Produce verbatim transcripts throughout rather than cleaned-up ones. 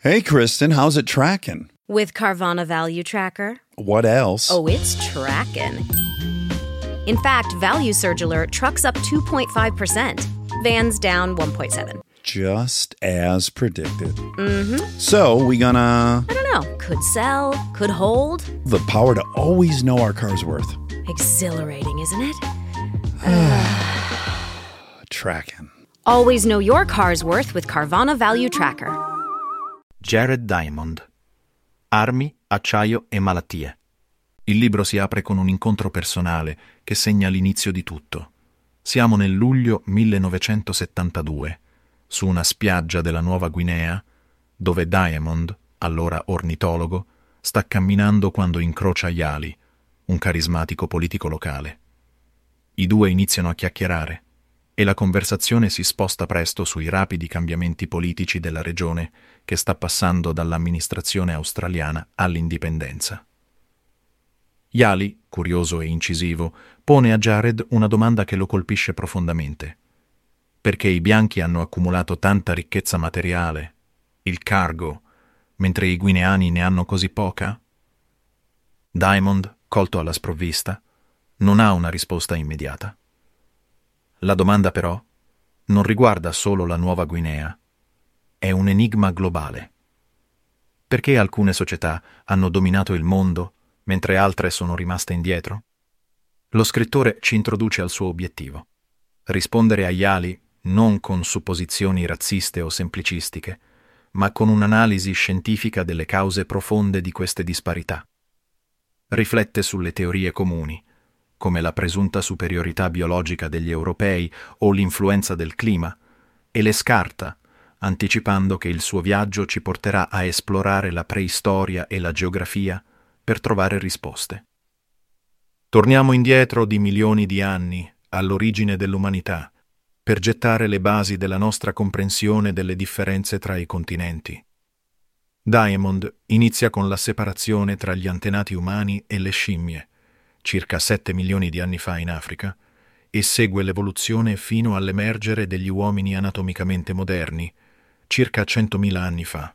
Hey, Kristen, how's it tracking? With Carvana Value Tracker. What else? Oh, it's tracking. In fact, Value Surge Alert trucks up two point five percent. Vans down one point seven. Just as predicted. Mm-hmm. So, we gonna... I don't know. Could sell, could hold. The power to always know our car's worth. Exhilarating, isn't it? Tracking. Always know your car's worth with Carvana Value Tracker. Jared Diamond. Armi, acciaio e malattie. Il libro si apre con un incontro personale che segna l'inizio di tutto. Siamo nel luglio millenovecentosettantadue, su una spiaggia della Nuova Guinea, dove Diamond, allora ornitologo, sta camminando quando incrocia Yali, un carismatico politico locale. I due iniziano a chiacchierare e la conversazione si sposta presto sui rapidi cambiamenti politici della regione che sta passando dall'amministrazione australiana all'indipendenza. Yali, curioso e incisivo, pone a Jared una domanda che lo colpisce profondamente. Perché i bianchi hanno accumulato tanta ricchezza materiale, il cargo, mentre i guineani ne hanno così poca? Diamond, colto alla sprovvista, non ha una risposta immediata. La domanda però non riguarda solo la Nuova Guinea, è un enigma globale. Perché alcune società hanno dominato il mondo mentre altre sono rimaste indietro? Lo scrittore ci introduce al suo obiettivo: rispondere a Yali non con supposizioni razziste o semplicistiche, ma con un'analisi scientifica delle cause profonde di queste disparità. Riflette sulle teorie comuni, come la presunta superiorità biologica degli europei o l'influenza del clima, e le scarta, anticipando che il suo viaggio ci porterà a esplorare la preistoria e la geografia per trovare risposte. Torniamo indietro di milioni di anni, all'origine dell'umanità, per gettare le basi della nostra comprensione delle differenze tra i continenti. Diamond inizia con la separazione tra gli antenati umani e le scimmie, circa sette milioni di anni fa in Africa, e segue l'evoluzione fino all'emergere degli uomini anatomicamente moderni, circa centomila anni fa.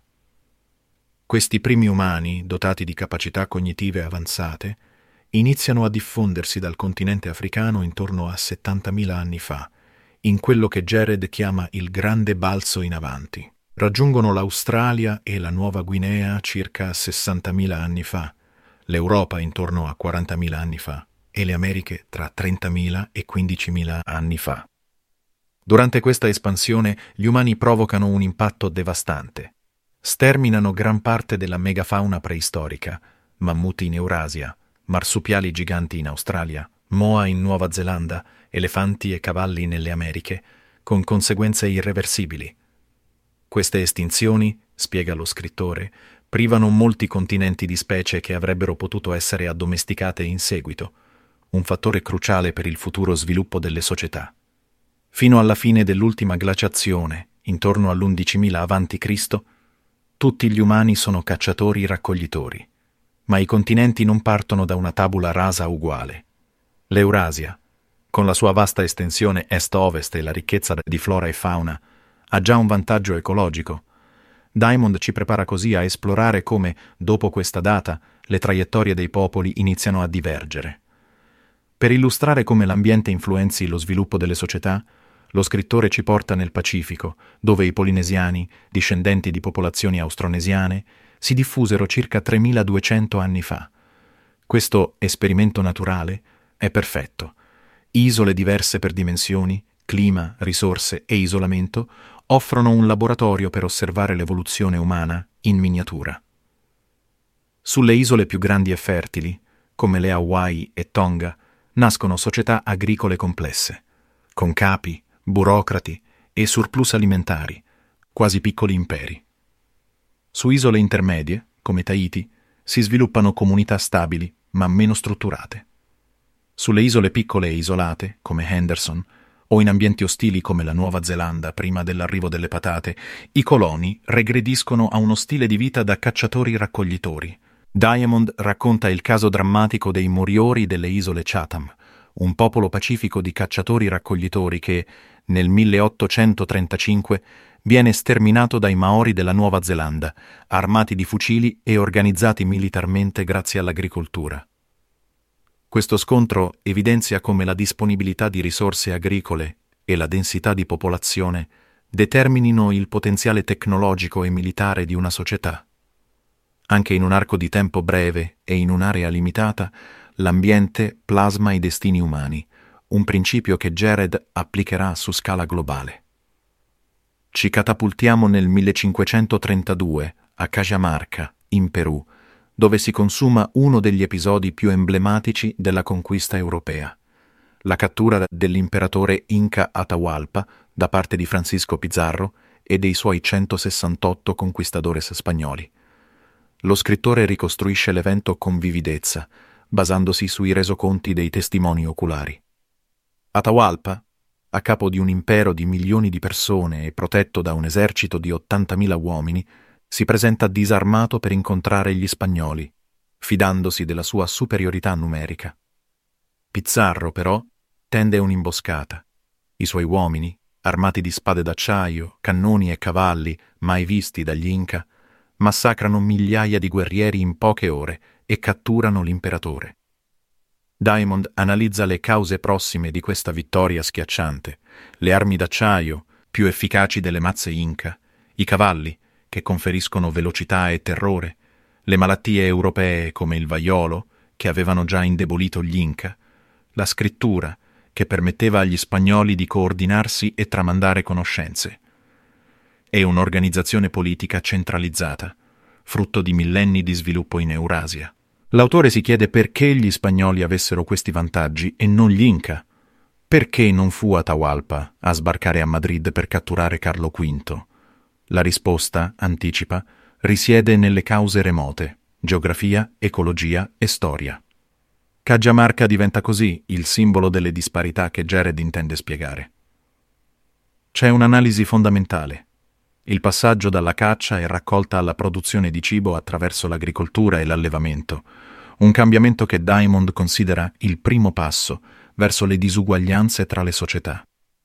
Questi primi umani, dotati di capacità cognitive avanzate, iniziano a diffondersi dal continente africano intorno a settantamila anni fa, in quello che Jared chiama il grande balzo in avanti. Raggiungono l'Australia e la Nuova Guinea circa sessantamila anni fa, l'Europa intorno a quarantamila anni fa e le Americhe tra trentamila e quindicimila anni fa. Durante questa espansione gli umani provocano un impatto devastante. Sterminano gran parte della megafauna preistorica, mammuti in Eurasia, marsupiali giganti in Australia, moa in Nuova Zelanda, elefanti e cavalli nelle Americhe, con conseguenze irreversibili. Queste estinzioni, spiega lo scrittore, privano molti continenti di specie che avrebbero potuto essere addomesticate in seguito, un fattore cruciale per il futuro sviluppo delle società. Fino alla fine dell'ultima glaciazione, intorno all'undicimila avanti Cristo, tutti gli umani sono cacciatori-raccoglitori, ma i continenti non partono da una tabula rasa uguale. L'Eurasia, con la sua vasta estensione est-ovest e la ricchezza di flora e fauna, ha già un vantaggio ecologico. Diamond ci prepara così a esplorare come, dopo questa data, le traiettorie dei popoli iniziano a divergere. Per illustrare come l'ambiente influenzi lo sviluppo delle società, lo scrittore ci porta nel Pacifico, dove i polinesiani, discendenti di popolazioni austronesiane, si diffusero circa tremiladuecento anni fa. Questo esperimento naturale è perfetto. Isole diverse per dimensioni, clima, risorse e isolamento offrono un laboratorio per osservare l'evoluzione umana in miniatura. Sulle isole più grandi e fertili, come le Hawaii e Tonga, nascono società agricole complesse, con capi, burocrati e surplus alimentari, quasi piccoli imperi. Su isole intermedie, come Tahiti, si sviluppano comunità stabili ma meno strutturate. Sulle isole piccole e isolate, come Henderson, o in ambienti ostili come la Nuova Zelanda prima dell'arrivo delle patate, i coloni regrediscono a uno stile di vita da cacciatori-raccoglitori. Diamond racconta il caso drammatico dei Moriori delle isole Chatham, un popolo pacifico di cacciatori-raccoglitori che, nel milleottocentotrentacinque, viene sterminato dai Maori della Nuova Zelanda, armati di fucili e organizzati militarmente grazie all'agricoltura. Questo scontro evidenzia come la disponibilità di risorse agricole e la densità di popolazione determinino il potenziale tecnologico e militare di una società. Anche in un arco di tempo breve e in un'area limitata, l'ambiente plasma i destini umani, un principio che Jared applicherà su scala globale. Ci catapultiamo nel millecinquecentotrentadue a Cajamarca, in Perù, dove si consuma uno degli episodi più emblematici della conquista europea, la cattura dell'imperatore Inca Atahualpa da parte di Francisco Pizarro e dei suoi centosessantotto conquistadores spagnoli. Lo scrittore ricostruisce l'evento con vividezza, basandosi sui resoconti dei testimoni oculari. Atahualpa, a capo di un impero di milioni di persone e protetto da un esercito di ottantamila uomini, si presenta disarmato per incontrare gli spagnoli, fidandosi della sua superiorità numerica. Pizarro, però, tende un'imboscata. I suoi uomini, armati di spade d'acciaio, cannoni e cavalli mai visti dagli Inca, massacrano migliaia di guerrieri in poche ore e catturano l'imperatore. Diamond analizza le cause prossime di questa vittoria schiacciante: le armi d'acciaio, più efficaci delle mazze Inca, i cavalli, che conferiscono velocità e terrore, le malattie europee come il vaiolo, che avevano già indebolito gli Inca, la scrittura, che permetteva agli spagnoli di coordinarsi e tramandare conoscenze, e un'organizzazione politica centralizzata, frutto di millenni di sviluppo in Eurasia. L'autore si chiede perché gli spagnoli avessero questi vantaggi e non gli Inca. Perché non fu Atahualpa a sbarcare a Madrid per catturare Carlo quinto? La risposta, anticipa, risiede nelle cause remote: geografia, ecologia e storia. Cajamarca diventa così il simbolo delle disparità che Jared intende spiegare. C'è un'analisi fondamentale: il passaggio dalla caccia e raccolta alla produzione di cibo attraverso l'agricoltura e l'allevamento, un cambiamento che Diamond considera il primo passo verso le disuguaglianze tra le società.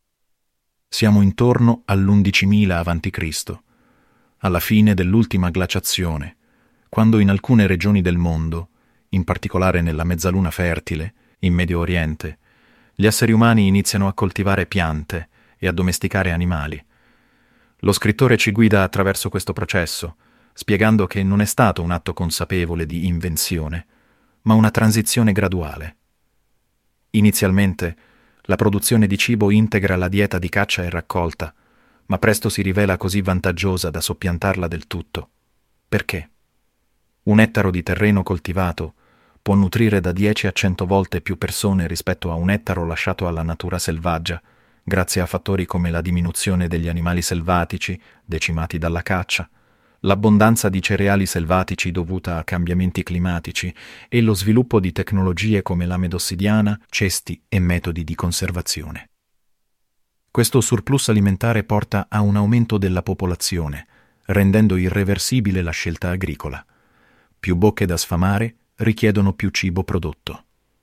Siamo intorno all'undicimila avanti Cristo, alla fine dell'ultima glaciazione, quando in alcune regioni del mondo, in particolare nella Mezzaluna Fertile, in Medio Oriente, gli esseri umani iniziano a coltivare piante e a domesticare animali. Lo scrittore ci guida attraverso questo processo, spiegando che non è stato un atto consapevole di invenzione, ma una transizione graduale. Inizialmente, la produzione di cibo integra la dieta di caccia e raccolta, ma presto si rivela così vantaggiosa da soppiantarla del tutto. Perché? Un ettaro di terreno coltivato può nutrire da dieci a cento volte più persone rispetto a un ettaro lasciato alla natura selvaggia, grazie a fattori come la diminuzione degli animali selvatici, decimati dalla caccia, l'abbondanza di cereali selvatici dovuta a cambiamenti climatici e lo sviluppo di tecnologie come l'ame d'ossidiana, cesti e metodi di conservazione. Questo surplus alimentare porta a un aumento della popolazione, rendendo irreversibile la scelta agricola. Più bocche da sfamare richiedono più cibo prodotto.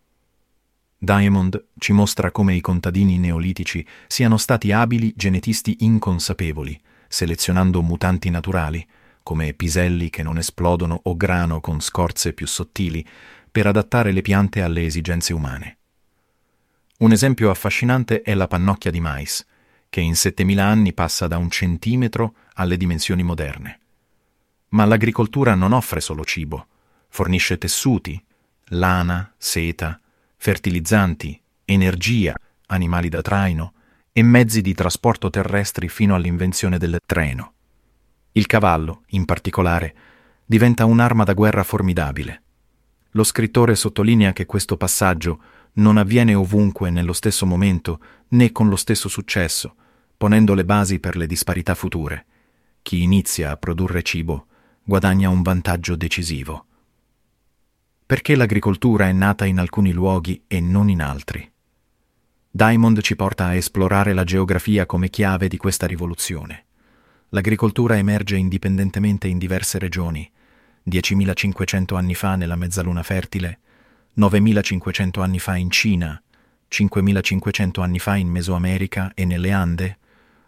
Diamond ci mostra come i contadini neolitici siano stati abili genetisti inconsapevoli, selezionando mutanti naturali, come piselli che non esplodono o grano con scorze più sottili, per adattare le piante alle esigenze umane. Un esempio affascinante è la pannocchia di mais, che in settemila anni passa da un centimetro alle dimensioni moderne. Ma l'agricoltura non offre solo cibo, fornisce tessuti, lana, seta, fertilizzanti, energia, animali da traino e mezzi di trasporto terrestri fino all'invenzione del treno. Il cavallo, in particolare, diventa un'arma da guerra formidabile. Lo scrittore sottolinea che questo passaggio non avviene ovunque nello stesso momento né con lo stesso successo, ponendo le basi per le disparità future. Chi inizia a produrre cibo guadagna un vantaggio decisivo. Perché l'agricoltura è nata in alcuni luoghi e non in altri? Diamond ci porta a esplorare la geografia come chiave di questa rivoluzione. L'agricoltura emerge indipendentemente in diverse regioni, diecimilacinquecento anni fa nella Mezzaluna Fertile, novemilacinquecento anni fa in Cina, cinquemilacinquecento anni fa in Mesoamerica e nelle Ande,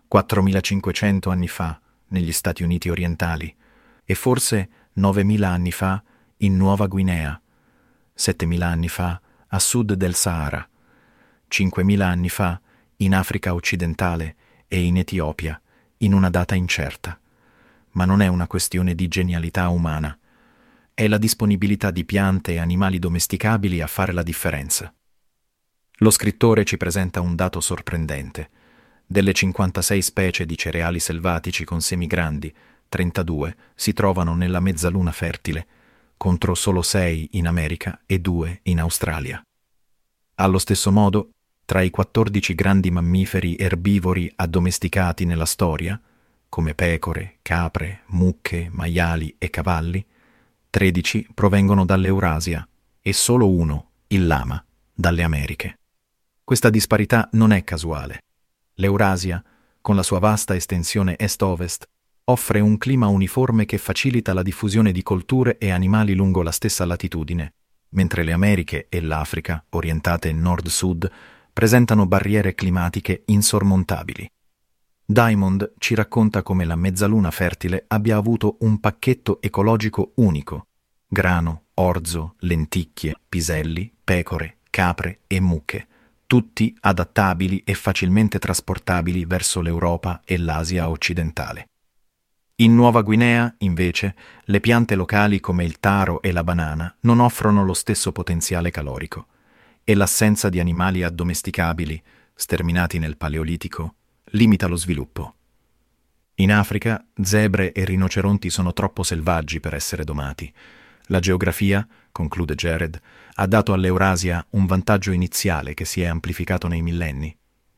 quattromilacinquecento anni fa negli Stati Uniti orientali e forse novemila anni fa in Nuova Guinea, settemila anni fa a sud del Sahara, cinquemila anni fa in Africa occidentale e in Etiopia, in una data incerta. Ma non è una questione di genialità umana. È la disponibilità di piante e animali domesticabili a fare la differenza. Lo scrittore ci presenta un dato sorprendente. Delle cinquantasei specie di cereali selvatici con semi grandi, trentadue si trovano nella mezzaluna fertile, contro solo sei in America e due in Australia. Allo stesso modo, tra i quattordici grandi mammiferi erbivori addomesticati nella storia, come pecore, capre, mucche, maiali e cavalli, tredici provengono dall'Eurasia e solo uno, il lama, dalle Americhe. Questa disparità non è casuale. L'Eurasia, con la sua vasta estensione est-ovest, offre un clima uniforme che facilita la diffusione di colture e animali lungo la stessa latitudine, mentre le Americhe e l'Africa, orientate nord-sud, presentano barriere climatiche insormontabili. Diamond ci racconta come la mezzaluna fertile abbia avuto un pacchetto ecologico unico: grano, orzo, lenticchie, piselli, pecore, capre e mucche, tutti adattabili e facilmente trasportabili verso l'Europa e l'Asia occidentale. In Nuova Guinea, invece, le piante locali come il taro e la banana non offrono lo stesso potenziale calorico e l'assenza di animali addomesticabili, sterminati nel Paleolitico, limita lo sviluppo. In Africa, zebre e rinoceronti sono troppo selvaggi per essere domati. La geografia, conclude Jared, ha dato all'Eurasia un vantaggio iniziale che si è amplificato nei millenni.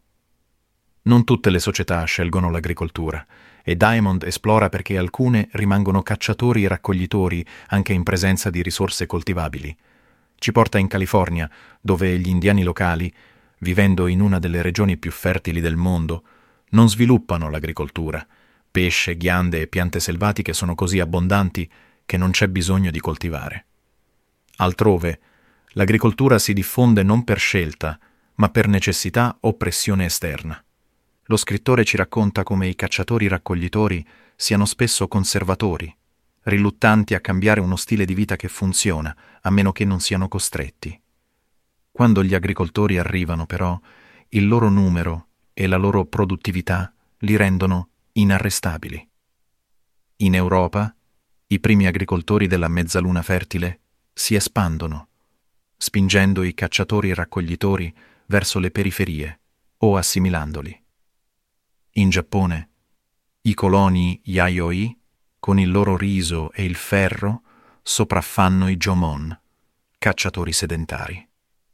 Non tutte le società scelgono l'agricoltura, e Diamond esplora perché alcune rimangono cacciatori e raccoglitori anche in presenza di risorse coltivabili. Ci porta in California, dove gli indiani locali, vivendo in una delle regioni più fertili del mondo, non sviluppano l'agricoltura. Pesce, ghiande e piante selvatiche sono così abbondanti che non c'è bisogno di coltivare. Altrove, l'agricoltura si diffonde non per scelta, ma per necessità o pressione esterna. Lo scrittore ci racconta come i cacciatori-raccoglitori siano spesso conservatori, riluttanti a cambiare uno stile di vita che funziona, a meno che non siano costretti. Quando gli agricoltori arrivano, però, il loro numero e la loro produttività li rendono inarrestabili. In Europa, i primi agricoltori della mezzaluna fertile si espandono, spingendo i cacciatori-raccoglitori verso le periferie o assimilandoli. In Giappone, i coloni Yayoi, con il loro riso e il ferro, sopraffanno i Jomon, cacciatori sedentari.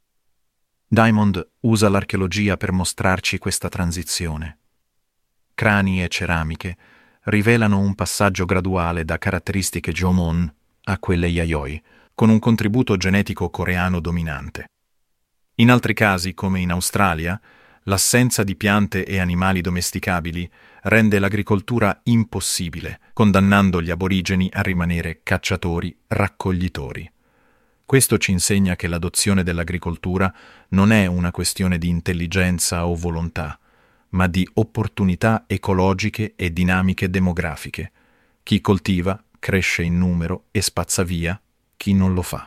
Diamond usa l'archeologia per mostrarci questa transizione. Crani e ceramiche rivelano un passaggio graduale da caratteristiche Jomon a quelle Yayoi, con un contributo genetico coreano dominante. In altri casi, come in Australia, l'assenza di piante e animali domesticabili rende l'agricoltura impossibile, condannando gli aborigeni a rimanere cacciatori-raccoglitori. Questo ci insegna che l'adozione dell'agricoltura non è una questione di intelligenza o volontà, ma di opportunità ecologiche e dinamiche demografiche. Chi coltiva cresce in numero e spazza via chi non lo fa.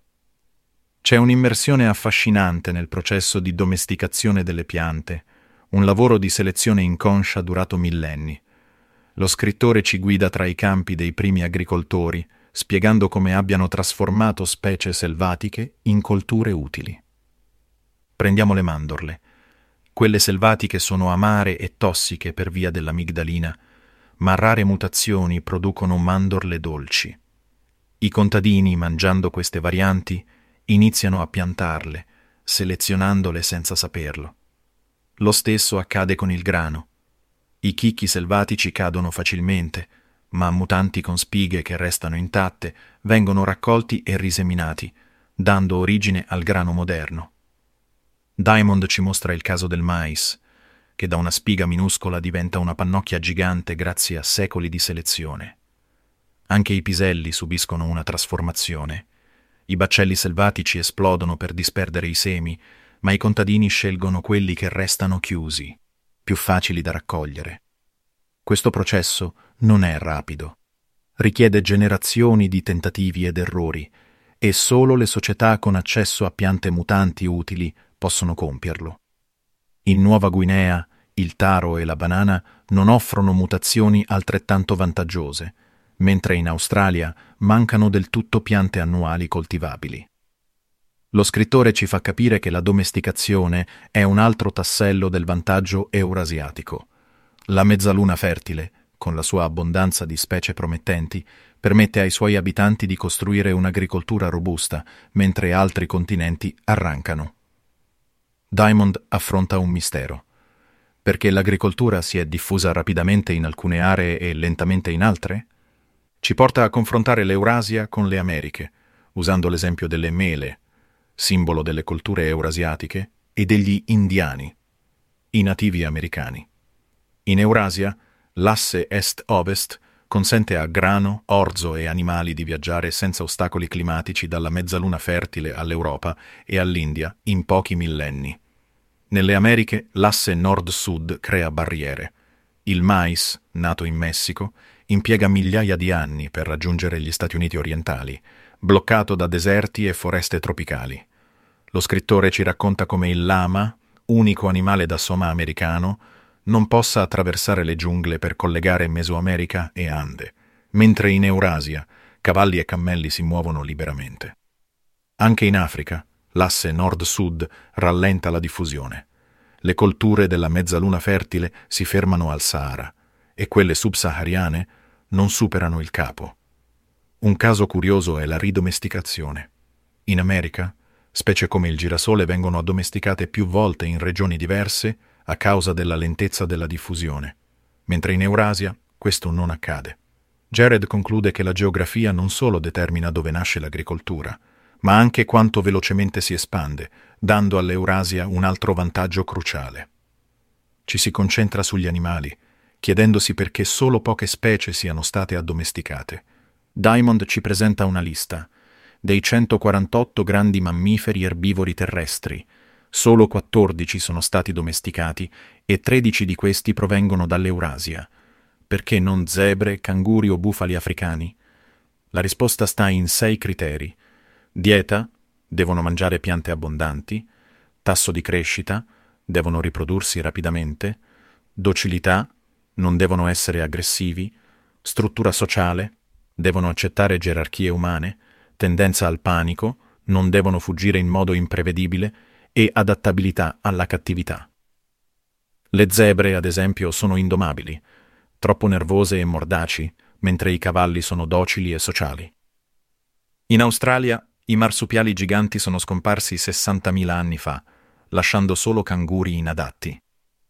C'è un'immersione affascinante nel processo di domesticazione delle piante, un lavoro di selezione inconscia durato millenni. Lo scrittore ci guida tra i campi dei primi agricoltori, spiegando come abbiano trasformato specie selvatiche in colture utili. Prendiamo le mandorle. Quelle selvatiche sono amare e tossiche per via dell'amigdalina, ma rare mutazioni producono mandorle dolci. I contadini, mangiando queste varianti, iniziano a piantarle, selezionandole senza saperlo. Lo stesso accade con il grano. I chicchi selvatici cadono facilmente, ma mutanti con spighe che restano intatte vengono raccolti e riseminati, dando origine al grano moderno. Diamond ci mostra il caso del mais, che da una spiga minuscola diventa una pannocchia gigante grazie a secoli di selezione. Anche i piselli subiscono una trasformazione. I baccelli selvatici esplodono per disperdere i semi, ma i contadini scelgono quelli che restano chiusi. più facili da raccogliere. Questo processo non è rapido. Richiede generazioni di tentativi ed errori e solo le società con accesso a piante mutanti utili possono compierlo. In Nuova Guinea, il taro e la banana non offrono mutazioni altrettanto vantaggiose, mentre in Australia mancano del tutto piante annuali coltivabili. Lo scrittore ci fa capire che la domesticazione è un altro tassello del vantaggio eurasiatico. La mezzaluna fertile, con la sua abbondanza di specie promettenti, permette ai suoi abitanti di costruire un'agricoltura robusta, mentre altri continenti arrancano. Diamond affronta un mistero. Perché l'agricoltura si è diffusa rapidamente in alcune aree e lentamente in altre? Ci porta a confrontare l'Eurasia con le Americhe, usando l'esempio delle mele, simbolo delle culture eurasiatiche, e degli indiani, i nativi americani. In Eurasia, l'asse est-ovest consente a grano, orzo e animali di viaggiare senza ostacoli climatici dalla mezzaluna fertile all'Europa e all'India in pochi millenni. Nelle Americhe l'asse nord-sud crea barriere. Il mais, nato in Messico, impiega migliaia di anni per raggiungere gli Stati Uniti orientali, bloccato da deserti e foreste tropicali. Lo scrittore ci racconta come il lama, unico animale da soma americano, non possa attraversare le giungle per collegare Mesoamerica e Ande, mentre in Eurasia cavalli e cammelli si muovono liberamente. Anche in Africa, l'asse nord-sud rallenta la diffusione. Le colture della mezzaluna fertile si fermano al Sahara e quelle subsahariane non superano il Capo. Un caso curioso è la ridomesticazione. In America, specie come il girasole vengono addomesticate più volte in regioni diverse a causa della lentezza della diffusione, mentre in Eurasia questo non accade. Jared conclude che la geografia non solo determina dove nasce l'agricoltura, ma anche quanto velocemente si espande, dando all'Eurasia un altro vantaggio cruciale. Ci si concentra sugli animali, chiedendosi perché solo poche specie siano state addomesticate. Diamond ci presenta una lista dei centoquarantotto grandi mammiferi erbivori terrestri. Solo quattordici sono stati domesticati e tredici di questi provengono dall'Eurasia. Perché non zebre, canguri o bufali africani? La risposta sta in sei criteri. Dieta, devono mangiare piante abbondanti. Tasso di crescita, devono riprodursi rapidamente. Docilità, non devono essere aggressivi. Struttura sociale, devono accettare gerarchie umane. Tendenza al panico, non devono fuggire in modo imprevedibile. E adattabilità alla cattività. Le zebre, ad esempio, sono indomabili, troppo nervose e mordaci, mentre i cavalli sono docili e sociali. In Australia, i marsupiali giganti sono scomparsi sessantamila anni fa, lasciando solo canguri inadatti.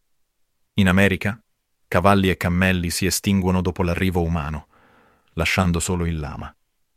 In America, cavalli e cammelli si estinguono dopo l'arrivo umano, lasciando solo il lama.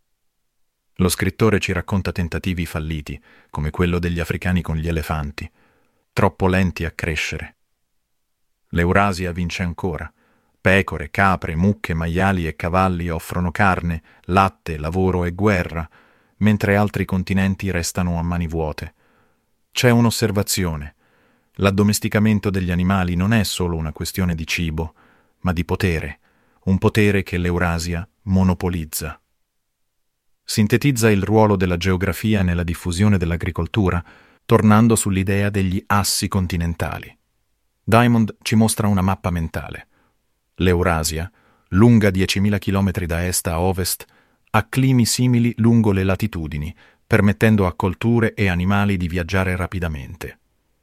Lo scrittore ci racconta tentativi falliti, come quello degli africani con gli elefanti, troppo lenti a crescere. L'Eurasia vince ancora. Pecore, capre, mucche, maiali e cavalli offrono carne, latte, lavoro e guerra, mentre altri continenti restano a mani vuote. C'è un'osservazione. L'addomesticamento degli animali non è solo una questione di cibo, ma di potere, un potere che l'Eurasia monopolizza. Sintetizza il ruolo della geografia nella diffusione dell'agricoltura, tornando sull'idea degli assi continentali. Diamond ci mostra una mappa mentale. L'Eurasia, lunga diecimila chilometri da est a ovest, ha climi simili lungo le latitudini, permettendo a colture e animali di viaggiare rapidamente.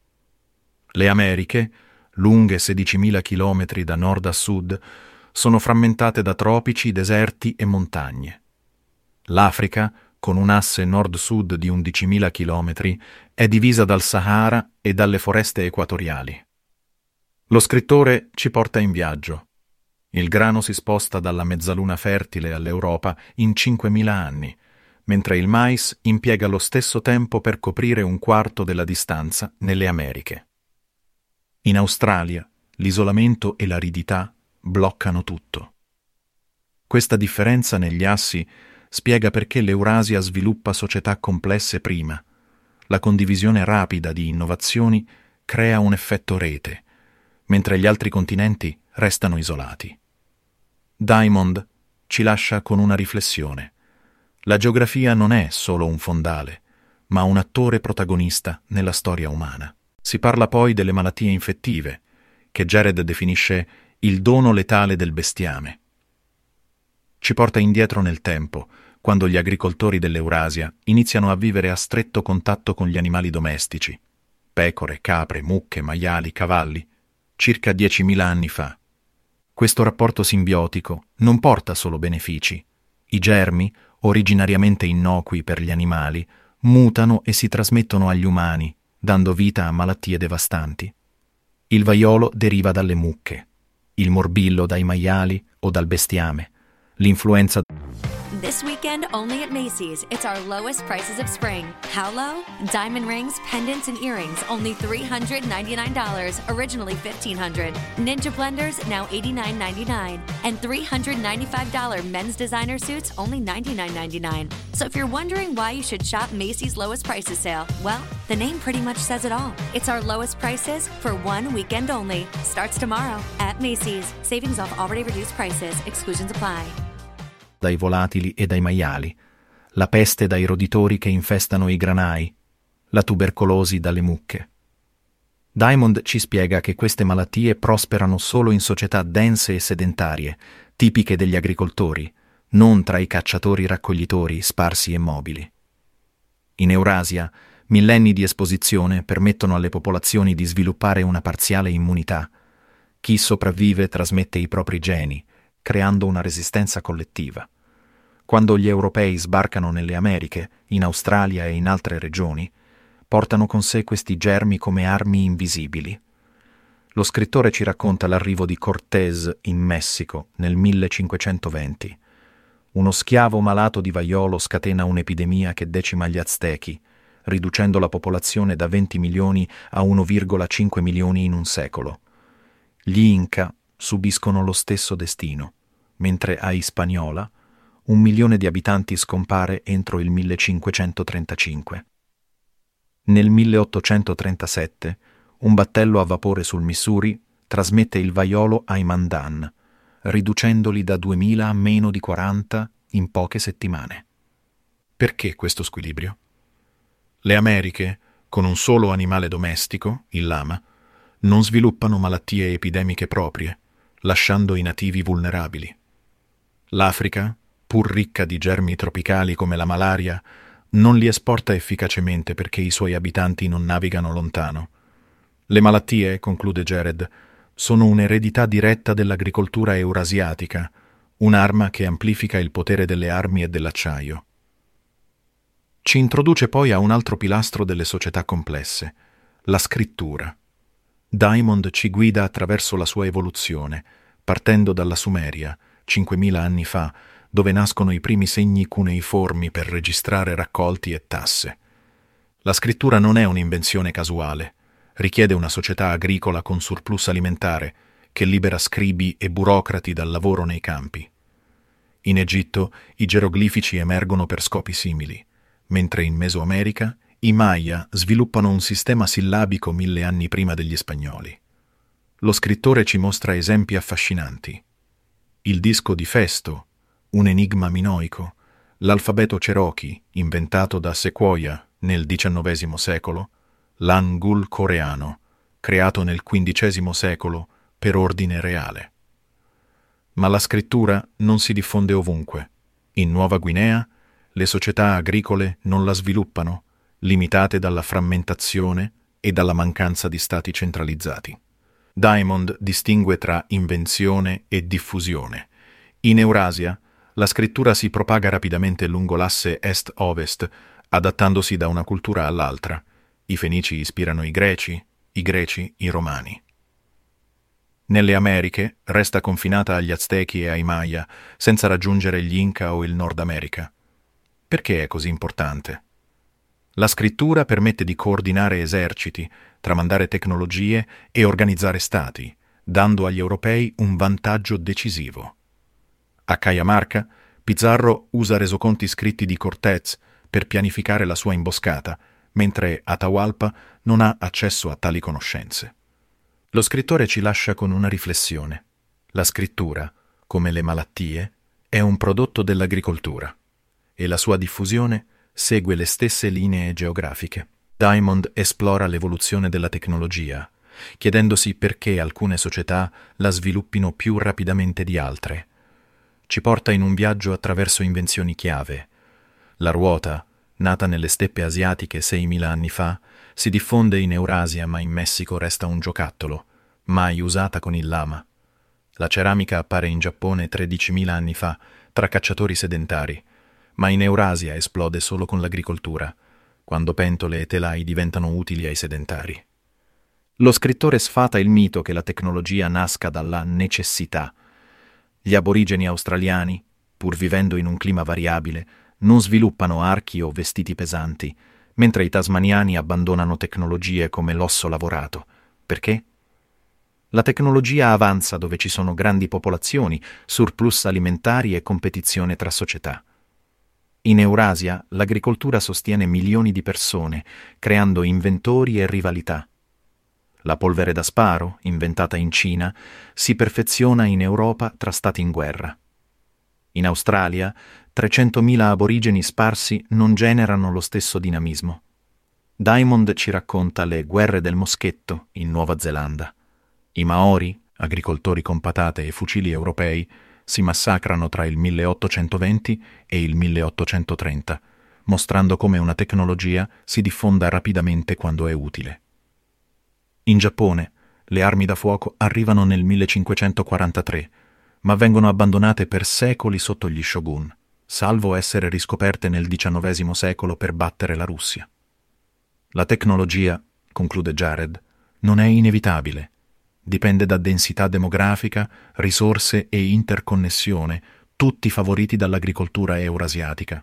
Le Americhe, lunghe sedicimila chilometri da nord a sud, sono frammentate da tropici, deserti e montagne. L'Africa, con un asse nord-sud di undicimila chilometri, è divisa dal Sahara e dalle foreste equatoriali. Lo scrittore ci porta in viaggio. Il grano si sposta dalla mezzaluna fertile all'Europa in cinquemila anni, mentre il mais impiega lo stesso tempo per coprire un quarto della distanza nelle Americhe. In Australia, l'isolamento e l'aridità bloccano tutto. Questa differenza negli assi spiega perché l'Eurasia sviluppa società complesse prima. La condivisione rapida di innovazioni crea un effetto rete, mentre gli altri continenti restano isolati. Diamond ci lascia con una riflessione. La geografia non è solo un fondale, ma un attore protagonista nella storia umana. Si parla poi delle malattie infettive, che Jared definisce il dono letale del bestiame. Ci porta indietro nel tempo, quando gli agricoltori dell'Eurasia iniziano a vivere a stretto contatto con gli animali domestici, pecore, capre, mucche, maiali, cavalli, circa diecimila anni fa. Questo rapporto simbiotico non porta solo benefici. I germi, originariamente innocui per gli animali, mutano e si trasmettono agli umani, dando vita a malattie devastanti. Il vaiolo deriva dalle mucche, il morbillo dai maiali o dal bestiame, l'influenza. This weekend, only at Macy's, it's our lowest prices of spring. How low? Diamond rings, pendants, and earrings, only three hundred ninety-nine dollars, originally fifteen hundred dollars. Ninja blenders, now eighty-nine ninety-nine. And three hundred ninety-five dollars men's designer suits, only ninety-nine ninety-nine. So if you're wondering why you should shop Macy's lowest prices sale, well, the name pretty much says it all. It's our lowest prices for one weekend only. Starts tomorrow at Macy's. Savings off already reduced prices. Exclusions apply. Dai volatili e dai maiali, la peste dai roditori che infestano i granai, la tubercolosi dalle mucche. Diamond ci spiega che queste malattie prosperano solo in società dense e sedentarie, tipiche degli agricoltori, non tra i cacciatori-raccoglitori sparsi e mobili. In Eurasia, millenni di esposizione permettono alle popolazioni di sviluppare una parziale immunità. Chi sopravvive trasmette i propri geni, creando una resistenza collettiva. Quando gli europei sbarcano nelle Americhe, in Australia e in altre regioni, portano con sé questi germi come armi invisibili. Lo scrittore ci racconta l'arrivo di Cortés in Messico nel millecinquecentoventi. Uno schiavo malato di vaiolo scatena un'epidemia che decima gli Aztechi, riducendo la popolazione da venti milioni a uno virgola cinque milioni in un secolo. Gli Inca subiscono lo stesso destino, mentre a Hispaniola un milione di abitanti scompare entro il millecinquecentotrentacinque. Nel milleottocentotrentasette un battello a vapore sul Missouri trasmette il vaiolo ai Mandan, riducendoli da duemila a meno di quaranta in poche settimane. Perché questo squilibrio? Le Americhe, con un solo animale domestico, il lama, non sviluppano malattie epidemiche proprie, lasciando i nativi vulnerabili. L'Africa, pur ricca di germi tropicali come la malaria, non li esporta efficacemente perché i suoi abitanti non navigano lontano. Le malattie, conclude Jared, sono un'eredità diretta dell'agricoltura eurasiatica, un'arma che amplifica il potere delle armi e dell'acciaio. Ci introduce poi a un altro pilastro delle società complesse, la scrittura. Diamond ci guida attraverso la sua evoluzione, partendo dalla Sumeria, cinquemila anni fa, dove nascono i primi segni cuneiformi per registrare raccolti e tasse. La scrittura non è un'invenzione casuale, richiede una società agricola con surplus alimentare che libera scribi e burocrati dal lavoro nei campi. In Egitto i geroglifici emergono per scopi simili, mentre in Mesoamerica i Maya sviluppano un sistema sillabico mille anni prima degli spagnoli. Lo scrittore ci mostra esempi affascinanti. Il disco di Festo, un enigma minoico, l'alfabeto Cherokee, inventato da Sequoyah nel diciannovesimo secolo, l'Hangul coreano, creato nel quindicesimo secolo per ordine reale. Ma la scrittura non si diffonde ovunque. In Nuova Guinea le società agricole non la sviluppano, limitate dalla frammentazione e dalla mancanza di stati centralizzati. Diamond distingue tra invenzione e diffusione. In Eurasia, la scrittura si propaga rapidamente lungo l'asse est-ovest, adattandosi da una cultura all'altra. I Fenici ispirano i Greci, i Greci i Romani. Nelle Americhe resta confinata agli Aztechi e ai Maya, senza raggiungere gli Inca o il Nord America. Perché è così importante? La scrittura permette di coordinare eserciti, tramandare tecnologie e organizzare stati, dando agli europei un vantaggio decisivo. A Cajamarca, Pizarro usa resoconti scritti di Cortés per pianificare la sua imboscata, mentre Atahualpa non ha accesso a tali conoscenze. Lo scrittore ci lascia con una riflessione. La scrittura, come le malattie, è un prodotto dell'agricoltura e la sua diffusione segue le stesse linee geografiche. Diamond esplora l'evoluzione della tecnologia, chiedendosi perché alcune società la sviluppino più rapidamente di altre. Ci porta in un viaggio attraverso invenzioni chiave. La ruota, nata nelle steppe asiatiche seimila anni fa, si diffonde in Eurasia ma in Messico resta un giocattolo, mai usata con il lama. La ceramica appare in Giappone tredicimila anni fa, tra cacciatori sedentari, ma in Eurasia esplode solo con l'agricoltura, quando pentole e telai diventano utili ai sedentari. Lo scrittore sfata il mito che la tecnologia nasca dalla necessità. Gli aborigeni australiani, pur vivendo in un clima variabile, non sviluppano archi o vestiti pesanti, mentre i tasmaniani abbandonano tecnologie come l'osso lavorato. Perché? La tecnologia avanza dove ci sono grandi popolazioni, surplus alimentari e competizione tra società. In Eurasia l'agricoltura sostiene milioni di persone, creando inventori e rivalità. La polvere da sparo, inventata in Cina, si perfeziona in Europa tra stati in guerra. In Australia, trecentomila aborigeni sparsi non generano lo stesso dinamismo. Diamond ci racconta le guerre del moschetto in Nuova Zelanda. I Maori, agricoltori con patate e fucili europei, si massacrano tra il milleottocentoventi e il milleottocentotrenta, mostrando come una tecnologia si diffonda rapidamente quando è utile. In Giappone, le armi da fuoco arrivano nel millecinquecentoquarantatré, ma vengono abbandonate per secoli sotto gli shogun, salvo essere riscoperte nel diciannovesimo secolo per battere la Russia. La tecnologia, conclude Jared, non è inevitabile. Dipende da densità demografica, risorse e interconnessione, tutti favoriti dall'agricoltura eurasiatica.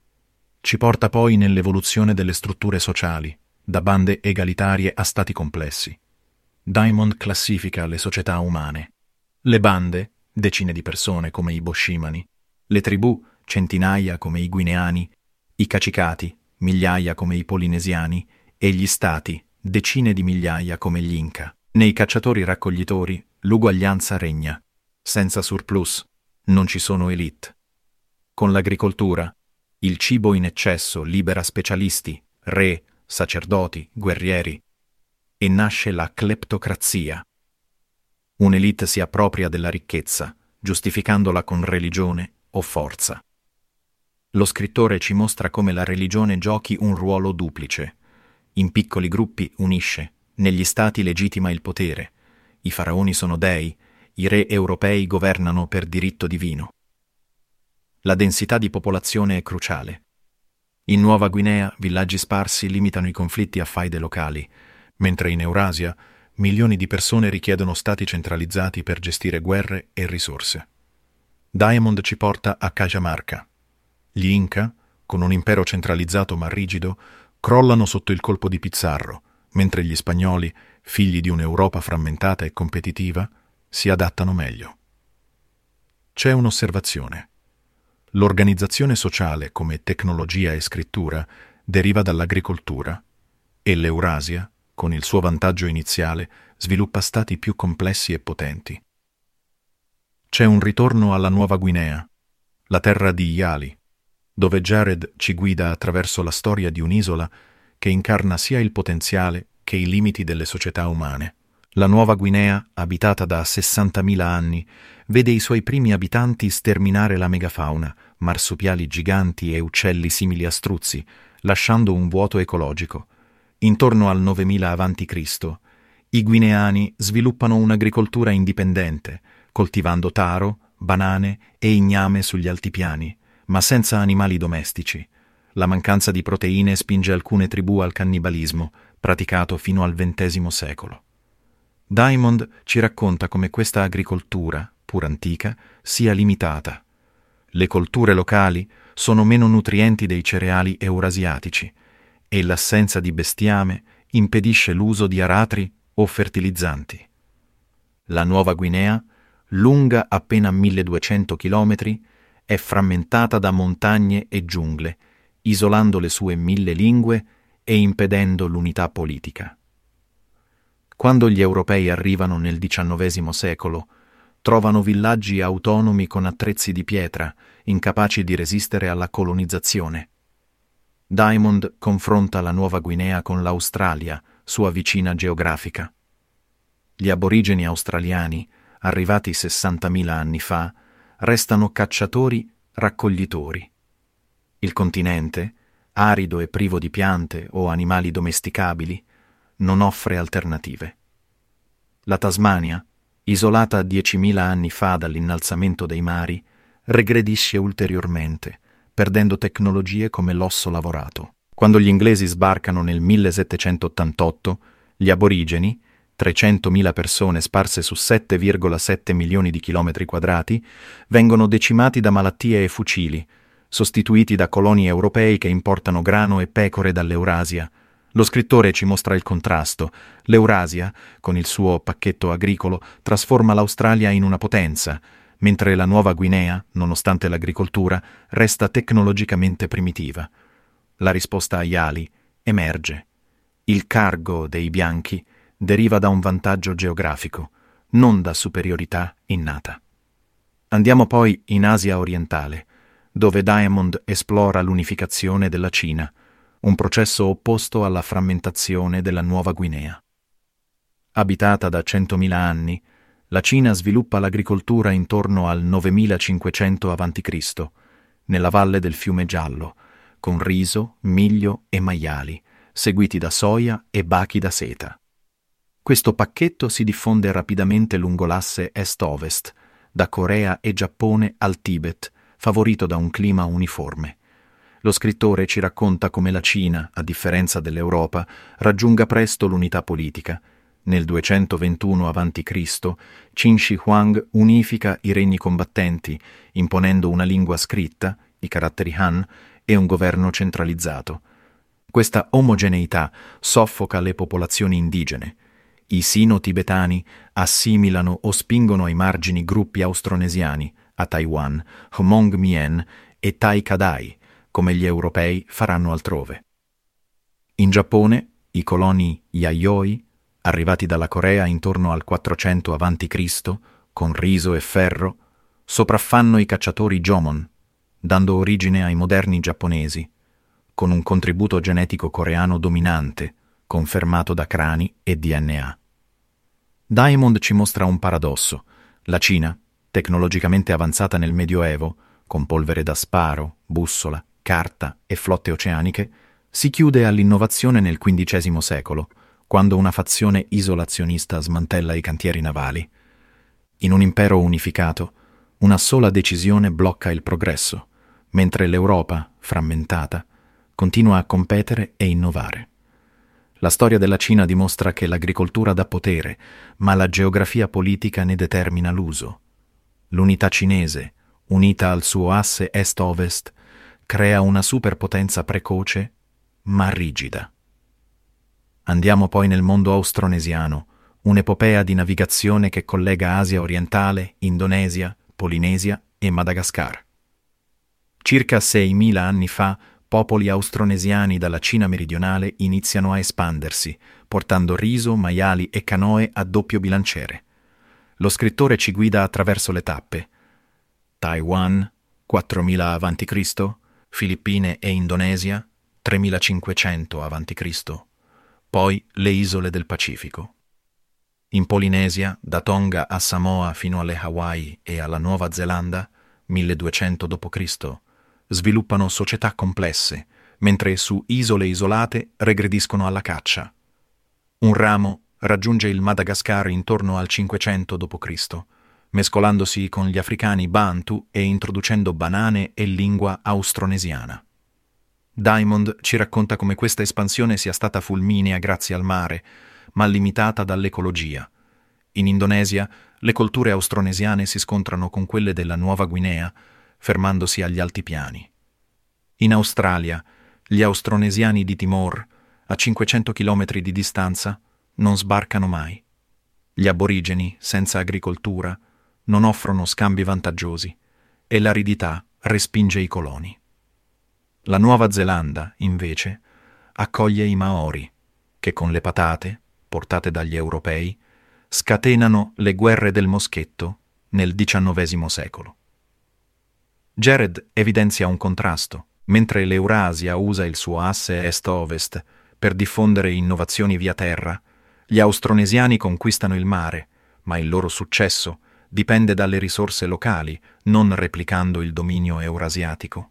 Ci porta poi nell'evoluzione delle strutture sociali, da bande egalitarie a stati complessi. Diamond classifica le società umane. Le bande, decine di persone come i Boshimani, le tribù, centinaia come i Guineani, i Cacicati, migliaia come i Polinesiani, e gli stati, decine di migliaia come gli Inca. Nei cacciatori-raccoglitori l'uguaglianza regna. Senza surplus non ci sono elite. Con l'agricoltura, il cibo in eccesso libera specialisti, re, sacerdoti, guerrieri, e nasce la cleptocrazia. Un'elite si appropria della ricchezza, giustificandola con religione o forza. Lo scrittore ci mostra come la religione giochi un ruolo duplice. In piccoli gruppi unisce, negli stati legittima il potere. I faraoni sono dei, i re europei governano per diritto divino. La densità di popolazione è cruciale. In Nuova Guinea villaggi sparsi limitano i conflitti a faide locali, mentre in Eurasia milioni di persone richiedono stati centralizzati per gestire guerre e risorse. Diamond ci porta a Cajamarca. Gli Inca, con un impero centralizzato ma rigido, crollano sotto il colpo di Pizarro, mentre gli spagnoli, figli di un'Europa frammentata e competitiva, si adattano meglio. C'è un'osservazione. L'organizzazione sociale come tecnologia e scrittura deriva dall'agricoltura e l'Eurasia, con il suo vantaggio iniziale, sviluppa stati più complessi e potenti. C'è un ritorno alla Nuova Guinea, la terra di Yali, dove Jared ci guida attraverso la storia di un'isola che incarna sia il potenziale che i limiti delle società umane. La Nuova Guinea, abitata da sessantamila anni, vede i suoi primi abitanti sterminare la megafauna, marsupiali giganti e uccelli simili a struzzi, lasciando un vuoto ecologico. Intorno al novemila avanti Cristo, i guineani sviluppano un'agricoltura indipendente, coltivando taro, banane e igname sugli altipiani, ma senza animali domestici. La mancanza di proteine spinge alcune tribù al cannibalismo, praticato fino al ventesimo secolo. Diamond ci racconta come questa agricoltura, pur antica, sia limitata. Le colture locali sono meno nutrienti dei cereali eurasiatici e l'assenza di bestiame impedisce l'uso di aratri o fertilizzanti. La Nuova Guinea, lunga appena milleduecento chilometri, è frammentata da montagne e giungle, isolando le sue mille lingue e impedendo l'unità politica. Quando gli europei arrivano nel diciannovesimo secolo, trovano villaggi autonomi con attrezzi di pietra, incapaci di resistere alla colonizzazione. Diamond confronta la Nuova Guinea con l'Australia, sua vicina geografica. Gli aborigeni australiani, arrivati sessantamila anni fa, restano cacciatori-raccoglitori. Il continente, arido e privo di piante o animali domesticabili, non offre alternative. La Tasmania, isolata diecimila anni fa dall'innalzamento dei mari, regredisce ulteriormente, perdendo tecnologie come l'osso lavorato. Quando gli inglesi sbarcano nel millesettecentottantotto, gli aborigeni, trecentomila persone sparse su sette virgola sette milioni di chilometri quadrati, vengono decimati da malattie e fucili, sostituiti da coloni europei che importano grano e pecore dall'Eurasia. Lo scrittore ci mostra il contrasto. L'Eurasia, con il suo pacchetto agricolo, trasforma l'Australia in una potenza, mentre la Nuova Guinea, nonostante l'agricoltura, resta tecnologicamente primitiva. La risposta agli ali emerge. Il cargo dei bianchi deriva da un vantaggio geografico, non da superiorità innata. Andiamo poi in Asia orientale, dove Diamond esplora l'unificazione della Cina, un processo opposto alla frammentazione della Nuova Guinea. Abitata da centomila anni, la Cina sviluppa l'agricoltura intorno al novemilacinquecento avanti Cristo, nella valle del fiume Giallo, con riso, miglio e maiali, seguiti da soia e bachi da seta. Questo pacchetto si diffonde rapidamente lungo l'asse est-ovest, da Corea e Giappone al Tibet, favorito da un clima uniforme. Lo scrittore ci racconta come la Cina, a differenza dell'Europa, raggiunga presto l'unità politica. Nel duecentoventuno avanti Cristo, Qin Shi Huang unifica i regni combattenti, imponendo una lingua scritta, i caratteri Han, e un governo centralizzato. Questa omogeneità soffoca le popolazioni indigene. I sino-tibetani assimilano o spingono ai margini gruppi austronesiani, a Taiwan, Hmong Mien e Tai Kadai, come gli europei faranno altrove. In Giappone, i coloni Yayoi, arrivati dalla Corea intorno al quattrocento avanti Cristo, con riso e ferro, sopraffanno i cacciatori Jomon, dando origine ai moderni giapponesi, con un contributo genetico coreano dominante, confermato da crani e D N A. Diamond ci mostra un paradosso. La Cina, tecnologicamente avanzata nel Medioevo, con polvere da sparo, bussola, carta e flotte oceaniche, si chiude all'innovazione nel quindicesimo secolo, quando una fazione isolazionista smantella i cantieri navali. In un impero unificato, una sola decisione blocca il progresso, mentre l'Europa, frammentata, continua a competere e innovare. La storia della Cina dimostra che l'agricoltura dà potere, ma la geografia politica ne determina l'uso. L'unità cinese, unita al suo asse est-ovest, crea una superpotenza precoce, ma rigida. Andiamo poi nel mondo austronesiano, un'epopea di navigazione che collega Asia orientale, Indonesia, Polinesia e Madagascar. Circa seimila anni fa, popoli austronesiani dalla Cina meridionale iniziano a espandersi, portando riso, maiali e canoe a doppio bilanciere. Lo scrittore ci guida attraverso le tappe. Taiwan, quattromila avanti Cristo, Filippine e Indonesia, tremilacinquecento avanti Cristo, poi le isole del Pacifico. In Polinesia, da Tonga a Samoa fino alle Hawaii e alla Nuova Zelanda, milleduecento dopo Cristo, sviluppano società complesse, mentre su isole isolate regrediscono alla caccia. Un ramo raggiunge il Madagascar intorno al cinquecento dopo Cristo, mescolandosi con gli africani Bantu e introducendo banane e lingua austronesiana. Diamond ci racconta come questa espansione sia stata fulminea grazie al mare, ma limitata dall'ecologia. In Indonesia, le colture austronesiane si scontrano con quelle della Nuova Guinea, fermandosi agli altipiani. In Australia, gli austronesiani di Timor, a cinquecento chilometri di distanza, non sbarcano mai. Gli aborigeni, senza agricoltura, non offrono scambi vantaggiosi e l'aridità respinge i coloni. La Nuova Zelanda, invece, accoglie i Maori, che con le patate, portate dagli europei, scatenano le guerre del moschetto nel diciannovesimo secolo. Jared evidenzia un contrasto. Mentre l'Eurasia usa il suo asse est-ovest per diffondere innovazioni via terra, gli austronesiani conquistano il mare, ma il loro successo dipende dalle risorse locali, non replicando il dominio eurasiatico.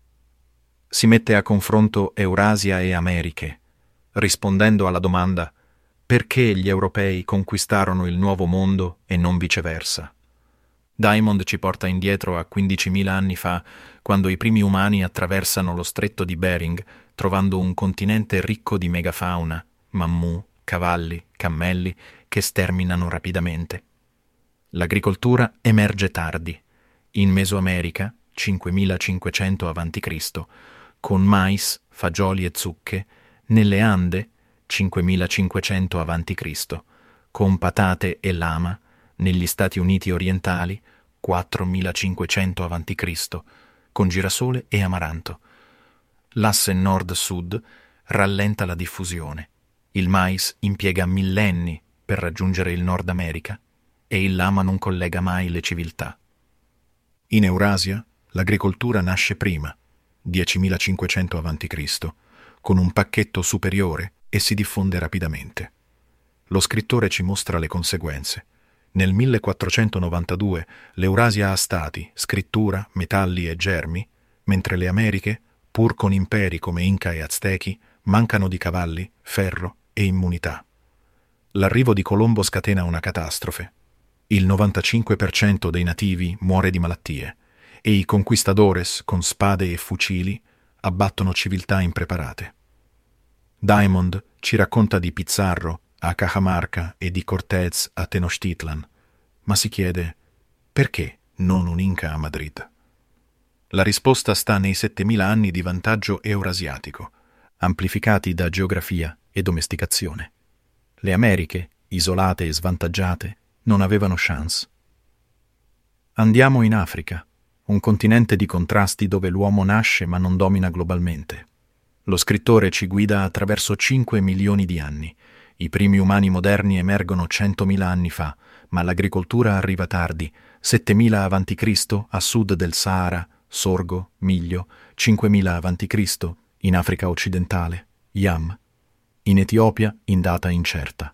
Si mette a confronto Eurasia e Americhe, rispondendo alla domanda perché gli europei conquistarono il nuovo mondo e non viceversa. Diamond ci porta indietro a quindicimila anni fa, quando i primi umani attraversano lo stretto di Bering, trovando un continente ricco di megafauna, mammù, cavalli, cammelli, che sterminano rapidamente. L'agricoltura emerge tardi, in Mesoamerica, cinquemilacinquecento avanti Cristo, con mais, fagioli e zucche, nelle Ande, cinquemilacinquecento avanti Cristo, con patate e lama, negli Stati Uniti orientali, quattromilacinquecento avanti Cristo, con girasole e amaranto. L'asse nord-sud rallenta la diffusione. Il mais impiega millenni per raggiungere il Nord America e il lama non collega mai le civiltà. In Eurasia l'agricoltura nasce prima, diecimilacinquecento avanti Cristo, con un pacchetto superiore e si diffonde rapidamente. Lo scrittore ci mostra le conseguenze. Nel millequattrocentonovantadue l'Eurasia ha stati, scrittura, metalli e germi, mentre le Americhe, pur con imperi come Inca e Aztechi, mancano di cavalli, ferro e immunità. L'arrivo di Colombo scatena una catastrofe. Il novantacinque per cento dei nativi muore di malattie e i conquistadores, con spade e fucili, abbattono civiltà impreparate. Diamond ci racconta di Pizarro a Cajamarca e di Cortez a Tenochtitlan, ma si chiede perché non un Inca a Madrid? La risposta sta nei settemila anni di vantaggio eurasiatico, amplificati da geografia e domesticazione. Le Americhe, isolate e svantaggiate, non avevano chance. Andiamo in Africa, un continente di contrasti dove l'uomo nasce ma non domina globalmente. Lo scrittore ci guida attraverso cinque milioni di anni. I primi umani moderni emergono centomila anni fa, ma l'agricoltura arriva tardi, settemila avanti Cristo a sud del Sahara, sorgo, miglio, cinquemila avanti Cristo in Africa occidentale, yam, in Etiopia in data incerta.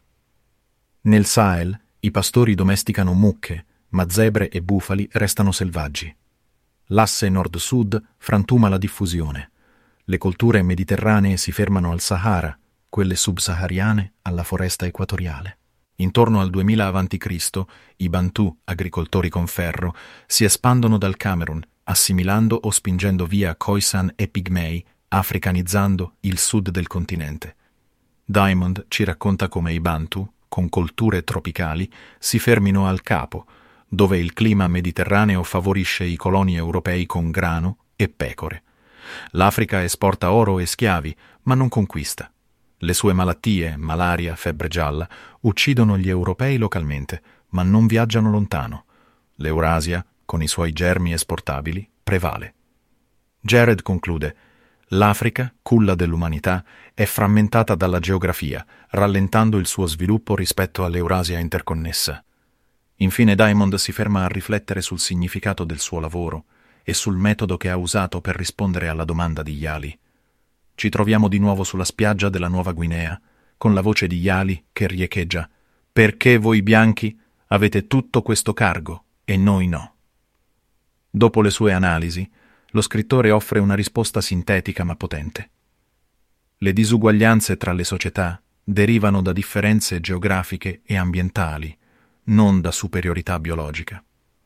Nel Sahel i pastori domesticano mucche, ma zebre e bufali restano selvaggi. L'asse nord-sud frantuma la diffusione. Le colture mediterranee si fermano al Sahara, quelle subsahariane alla foresta equatoriale. Intorno al duemila avanti Cristo i Bantu, agricoltori con ferro, si espandono dal Camerun, assimilando o spingendo via Khoisan e Pigmei, africanizzando il sud del continente. Diamond ci racconta come i Bantu, con colture tropicali, si fermino al Capo, dove il clima mediterraneo favorisce i coloni europei con grano e pecore. L'Africa esporta oro e schiavi, ma non conquista. Le sue malattie, malaria, febbre gialla, uccidono gli europei localmente, ma non viaggiano lontano. L'Eurasia, con i suoi germi esportabili, prevale. Jared conclude: l'Africa, culla dell'umanità, è frammentata dalla geografia, rallentando il suo sviluppo rispetto all'Eurasia interconnessa. Infine Diamond si ferma a riflettere sul significato del suo lavoro e sul metodo che ha usato per rispondere alla domanda di Yali. Ci troviamo di nuovo sulla spiaggia della Nuova Guinea, con la voce di Yali che riecheggia: «Perché voi bianchi avete tutto questo cargo e noi no?» Dopo le sue analisi, lo scrittore offre una risposta sintetica ma potente. Le disuguaglianze tra le società derivano da differenze geografiche e ambientali, non da superiorità biologica.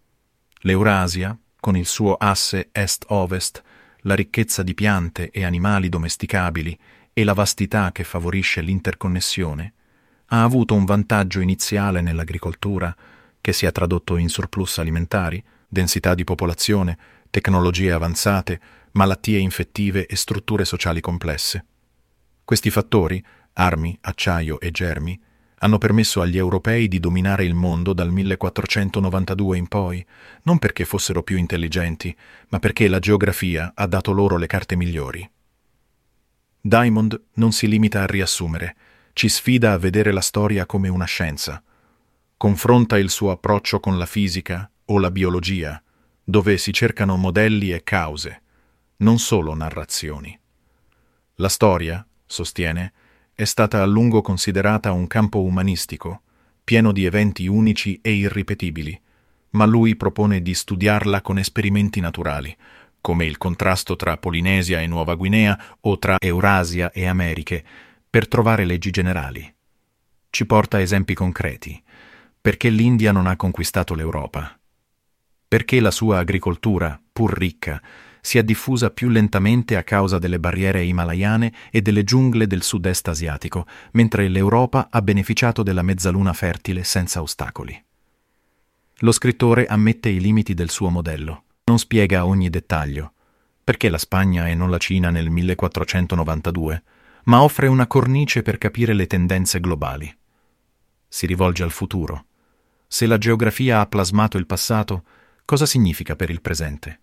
L'Eurasia, con il suo asse est-ovest, la ricchezza di piante e animali domesticabili e la vastità che favorisce l'interconnessione, ha avuto un vantaggio iniziale nell'agricoltura che si è tradotto in surplus alimentari, densità di popolazione, tecnologie avanzate, malattie infettive e strutture sociali complesse. Questi fattori, armi, acciaio e germi, hanno permesso agli europei di dominare il mondo dal millequattrocentonovantadue in poi, non perché fossero più intelligenti, ma perché la geografia ha dato loro le carte migliori. Diamond non si limita a riassumere, ci sfida a vedere la storia come una scienza. Confronta il suo approccio con la fisica o la biologia, dove si cercano modelli e cause, non solo narrazioni. La storia, sostiene, è stata a lungo considerata un campo umanistico, pieno di eventi unici e irripetibili, ma lui propone di studiarla con esperimenti naturali, come il contrasto tra Polinesia e Nuova Guinea o tra Eurasia e Americhe, per trovare leggi generali. Ci porta esempi concreti. Perché l'India non ha conquistato l'Europa? Perché la sua agricoltura, pur ricca, si è diffusa più lentamente a causa delle barriere himalayane e delle giungle del sud-est asiatico, mentre l'Europa ha beneficiato della mezzaluna fertile senza ostacoli. Lo scrittore ammette i limiti del suo modello, non spiega ogni dettaglio, perché la Spagna e non la Cina nel millequattrocentonovantadue, ma offre una cornice per capire le tendenze globali. Si rivolge al futuro. Se la geografia ha plasmato il passato, cosa significa per il presente?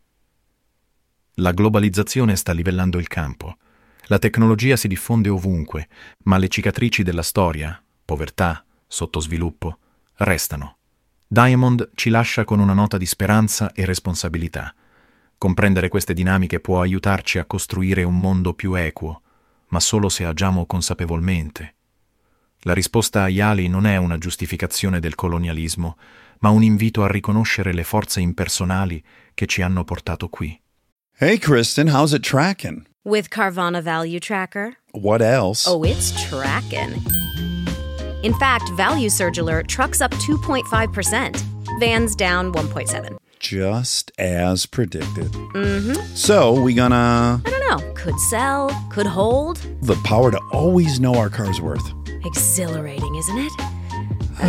La globalizzazione sta livellando il campo. La tecnologia si diffonde ovunque, ma le cicatrici della storia, povertà, sottosviluppo, restano. Diamond ci lascia con una nota di speranza e responsabilità. Comprendere queste dinamiche può aiutarci a costruire un mondo più equo, ma solo se agiamo consapevolmente. La risposta a Yali non è una giustificazione del colonialismo, ma un invito a riconoscere le forze impersonali che ci hanno portato qui. Hey, Kristen, how's it tracking? With Carvana Value Tracker? What else? Oh, it's tracking. In fact, Value Surge Alert trucks up two point five percent. Vans down one point seven. Just as predicted. Mm-hmm. So, we gonna... I don't know. Could sell, could hold. The power to always know our car's worth. Exhilarating, isn't it?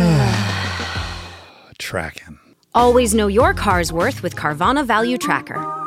Tracking. Always know your car's worth with Carvana Value Tracker.